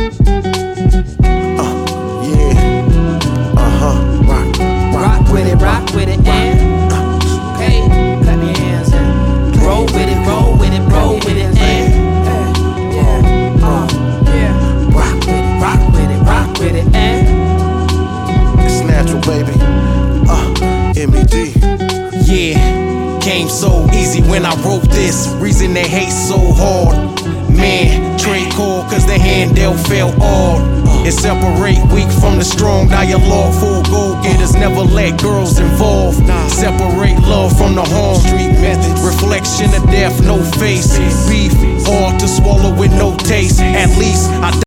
Rock with it, and hey, clap your hands and roll with it, roll with it, roll with it, and rock with it, and it's natural, baby. MED. Yeah, came so easy when I wrote this. Reason they hate so hard. Man, trade call cause the handle fell hard. It separate weak from the strong. Dialogue for go-getters, never let girls involved. Separate love from the harm. Street methods, reflection of death, no face. Beef, hard to swallow with no taste. At least I